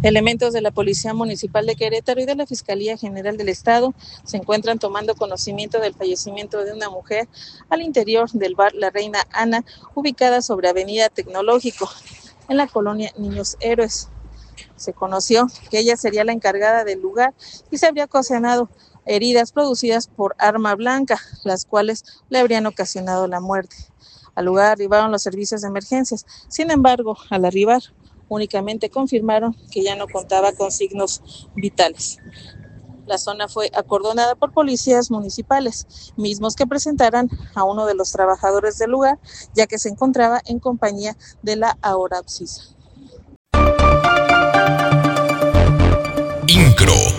Elementos de la Policía Municipal de Querétaro y de la Fiscalía General del Estado se encuentran tomando conocimiento del fallecimiento de una mujer al interior del bar La Reina Ana, ubicada sobre Avenida Tecnológico, en la colonia Niños Héroes. Se conoció que ella sería la encargada del lugar y se habría ocasionado heridas producidas por arma blanca, las cuales le habrían ocasionado la muerte. Al lugar arribaron los servicios de emergencias. Sin embargo, al arribar, únicamente confirmaron que ya no contaba con signos vitales. La zona fue acordonada por policías municipales, mismos que presentaran a uno de los trabajadores del lugar, ya que se encontraba en compañía de la ahora Oxisa. INCRO